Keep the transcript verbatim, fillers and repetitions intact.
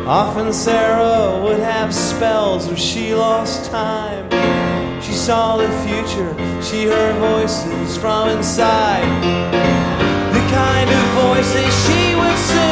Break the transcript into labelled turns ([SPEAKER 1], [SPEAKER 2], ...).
[SPEAKER 1] Often Sarah would have spells where she lost time. She saw the future, she heard voices from inside. The kind of voices she would sing